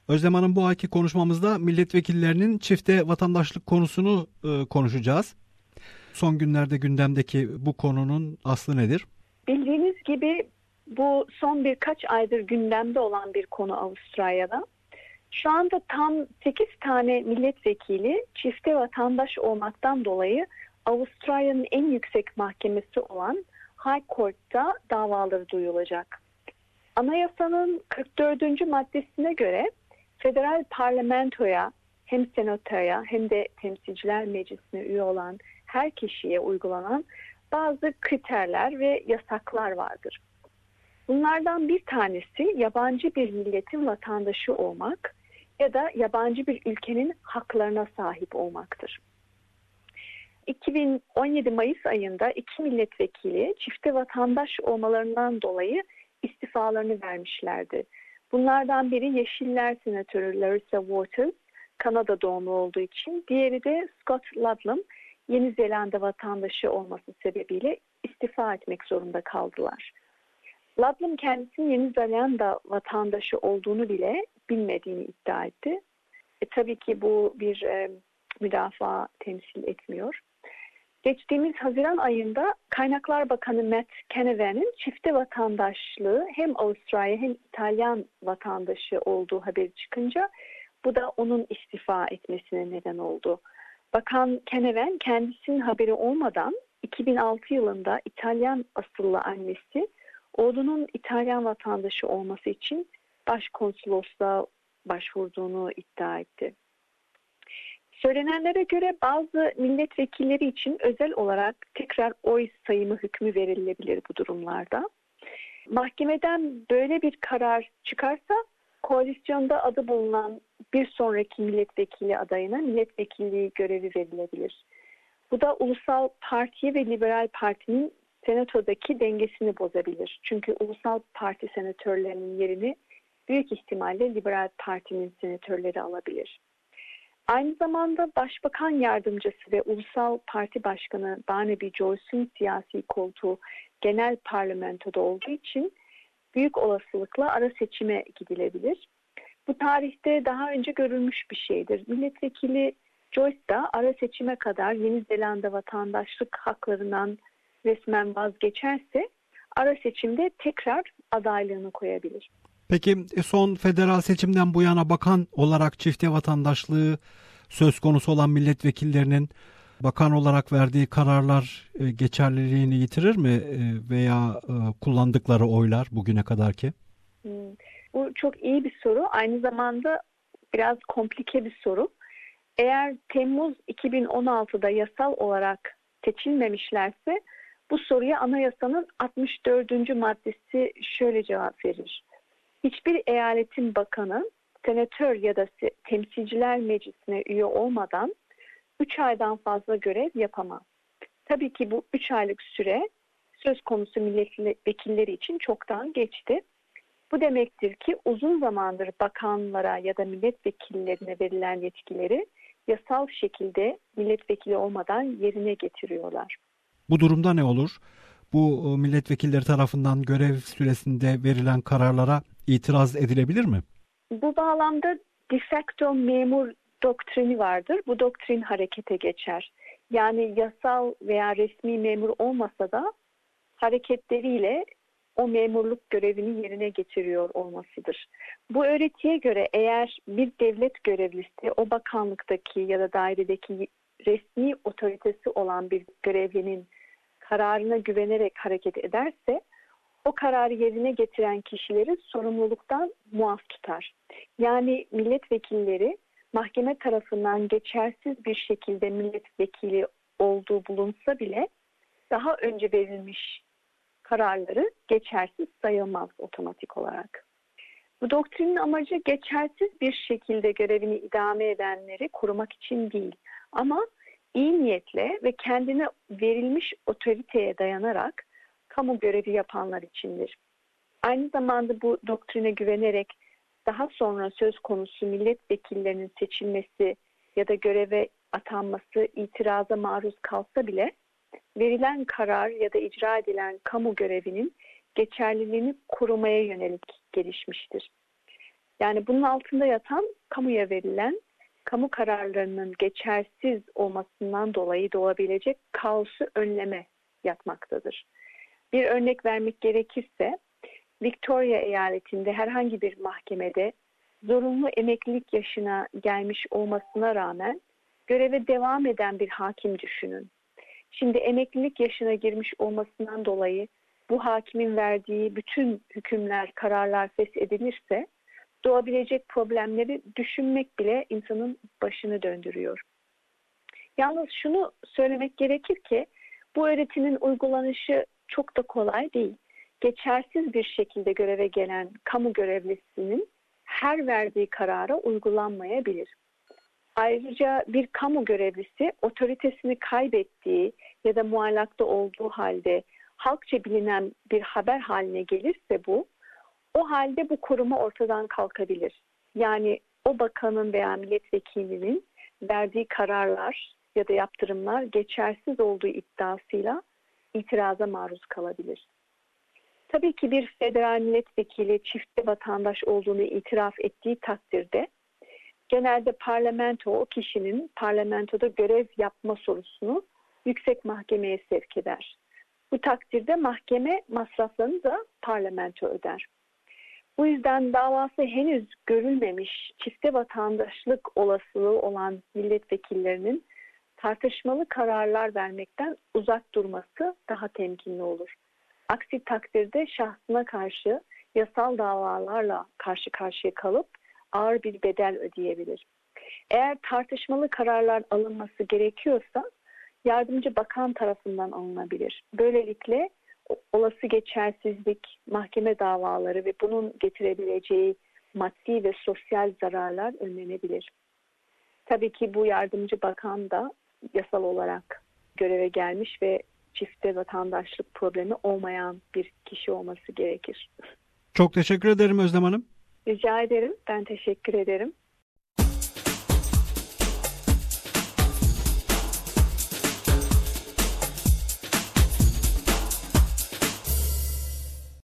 Özlem Hanım, bu ayki konuşmamızda milletvekillerinin çifte vatandaşlık konusunu konuşacağız. Son günlerde gündemdeki bu konunun aslı nedir? Bildiğiniz gibi bu son birkaç aydır gündemde olan bir konu Avustralya'da. Şu anda tam 8 tane milletvekili çifte vatandaş olmaktan dolayı Avustralya'nın en yüksek mahkemesi olan High Court'ta davaları duyulacak. Anayasanın 44. maddesine göre federal parlamentoya hem senatoya hem de temsilciler meclisine üye olan her kişiye uygulanan bazı kriterler ve yasaklar vardır. Bunlardan bir tanesi yabancı bir milletin vatandaşı olmak ya da yabancı bir ülkenin haklarına sahip olmaktır. 2017 Mayıs ayında 2 milletvekili çifte vatandaş olmalarından dolayı istifalarını vermişlerdi. Bunlardan biri Yeşiller Senatörü Larissa Waters, Kanada doğumlu olduğu için, diğeri de Scott Ludlam, Yeni Zelanda vatandaşı olması sebebiyle istifa etmek zorunda kaldılar. Ludlam kendisinin Yeni Zelanda vatandaşı olduğunu bile bilmediğini iddia etti. Tabii ki bu bir müdafaa temsil etmiyor. Geçtiğimiz Haziran ayında Kaynaklar Bakanı Matt Canavan'ın çifte vatandaşlığı hem Avustralya hem İtalyan vatandaşı olduğu haberi çıkınca bu da onun istifa etmesine neden oldu. Bakan Canavan kendisinin haberi olmadan 2006 yılında İtalyan asıllı annesi oğlunun İtalyan vatandaşı olması için başkonsolosluğa başvurduğunu iddia etti. Söylenenlere göre bazı milletvekilleri için özel olarak tekrar oy sayımı hükmü verilebilir bu durumlarda. Mahkemeden böyle bir karar çıkarsa koalisyonda adı bulunan bir sonraki milletvekili adayına milletvekilliği görevi verilebilir. Bu da Ulusal Parti ve Liberal Parti'nin senatodaki dengesini bozabilir. Çünkü Ulusal Parti senatörlerinin yerini büyük ihtimalle Liberal Parti'nin senatörleri alabilir. Aynı zamanda Başbakan Yardımcısı ve Ulusal Parti Başkanı Barnaby Joyce'un siyasi koltuğu genel parlamentoda olduğu için büyük olasılıkla ara seçime gidilebilir. Bu tarihte daha önce görülmüş bir şeydir. Milletvekili Joyce da ara seçime kadar Yeni Zelanda vatandaşlık haklarından resmen vazgeçerse ara seçimde tekrar adaylığını koyabilir. Peki son federal seçimden bu yana bakan olarak çifte vatandaşlığı söz konusu olan milletvekillerinin bakan olarak verdiği kararlar geçerliliğini yitirir mi veya kullandıkları oylar bugüne kadarki? Bu çok iyi bir soru. Aynı zamanda biraz komplike bir soru. Eğer Temmuz 2016'da yasal olarak seçilmemişlerse bu soruya anayasanın 64. maddesi şöyle cevap verir. Hiçbir eyaletin bakanı senatör ya da temsilciler meclisine üye olmadan 3 aydan fazla görev yapamaz. Tabii ki bu 3 aylık süre söz konusu milletvekilleri için çoktan geçti. Bu demektir ki uzun zamandır bakanlara ya da milletvekillerine verilen yetkileri yasal şekilde milletvekili olmadan yerine getiriyorlar. Bu durumda ne olur? Bu milletvekilleri tarafından görev süresinde verilen kararlara itiraz edilebilir mi? Bu bağlamda de facto memur doktrini vardır. Bu doktrin harekete geçer. Yani yasal veya resmi memur olmasa da hareketleriyle o memurluk görevini yerine getiriyor olmasıdır. Bu öğretiye göre eğer bir devlet görevlisi o bakanlıktaki ya da dairedeki resmi otoritesi olan bir görevlinin kararına güvenerek hareket ederse o kararı yerine getiren kişileri sorumluluktan muaf tutar. Yani milletvekilleri mahkeme tarafından geçersiz bir şekilde milletvekili olduğu bulunsa bile daha önce verilmiş kararları geçersiz sayılmaz otomatik olarak. Bu doktrinin amacı geçersiz bir şekilde görevini idame edenleri korumak için değil ama iyi niyetle ve kendine verilmiş otoriteye dayanarak kamu görevi yapanlar içindir. Aynı zamanda bu doktrine güvenerek daha sonra söz konusu milletvekillerinin seçilmesi ya da göreve atanması itiraza maruz kalsa bile verilen karar ya da icra edilen kamu görevinin geçerliliğini korumaya yönelik gelişmiştir. Yani bunun altında yatan kamuya verilen kamu kararlarının geçersiz olmasından dolayı doğabilecek kaosu önleme yatmaktadır. Bir örnek vermek gerekirse, Victoria eyaletinde herhangi bir mahkemede zorunlu emeklilik yaşına gelmiş olmasına rağmen göreve devam eden bir hakim düşünün. Şimdi emeklilik yaşına girmiş olmasından dolayı bu hakimin verdiği bütün hükümler, kararlar feshedilirse doğabilecek problemleri düşünmek bile insanın başını döndürüyor. Yalnız şunu söylemek gerekir ki bu öğretinin uygulanışı çok da kolay değil. Geçersiz bir şekilde göreve gelen kamu görevlisinin her verdiği karara uygulanmayabilir. Ayrıca bir kamu görevlisi otoritesini kaybettiği ya da muallakta olduğu halde halkça bilinen bir haber haline gelirse o halde bu koruma ortadan kalkabilir. Yani o bakanın veya milletvekilinin verdiği kararlar ya da yaptırımlar geçersiz olduğu iddiasıyla itiraza maruz kalabilir. Tabii ki bir federal milletvekili çifte vatandaş olduğunu itiraf ettiği takdirde genelde parlamento o kişinin parlamentoda görev yapma sorusunu yüksek mahkemeye sevk eder. Bu takdirde mahkeme masraflarını da parlamento öder. Bu yüzden davası henüz görülmemiş çifte vatandaşlık olasılığı olan milletvekillerinin tartışmalı kararlar vermekten uzak durması daha temkinli olur. Aksi takdirde şahsına karşı yasal davalarla karşı karşıya kalıp ağır bir bedel ödeyebilir. Eğer tartışmalı kararlar alınması gerekiyorsa yardımcı bakan tarafından alınabilir. Böylelikle olası geçersizlik, mahkeme davaları ve bunun getirebileceği maddi ve sosyal zararlar önlenebilir. Tabii ki bu yardımcı bakan da yasal olarak göreve gelmiş ve çifte vatandaşlık problemi olmayan bir kişi olması gerekir. Çok teşekkür ederim Özlem Hanım. Rica ederim. Ben teşekkür ederim.